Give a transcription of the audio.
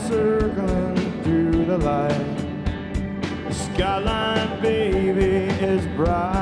circling through the light. The skyline, baby, is bright.